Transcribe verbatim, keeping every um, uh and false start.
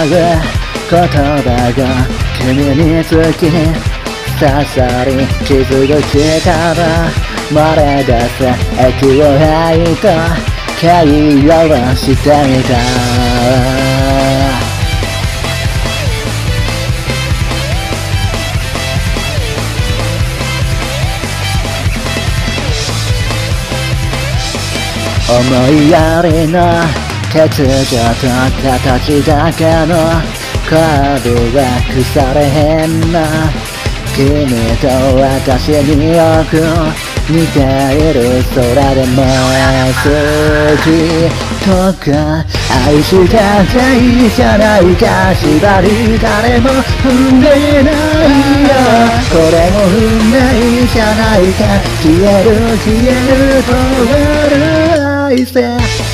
る言葉が君につき刺さり傷口から漏れ出す息を吐いた会話はしてみた思いやりの欠如と形だけのカードは腐れへんな君と私によく似ている空でも好きとか愛したっていいじゃないか縛り誰も踏んでないよこれも運命じゃないか消える消える終わる愛せ